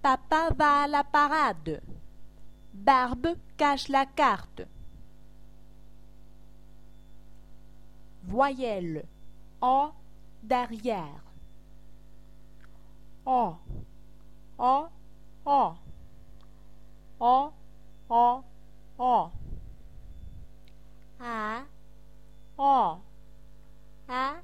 Papa va à la parade. Barbe cache la carte. Voyelle O derrière. O, O, O. O, O, O. A, O, A,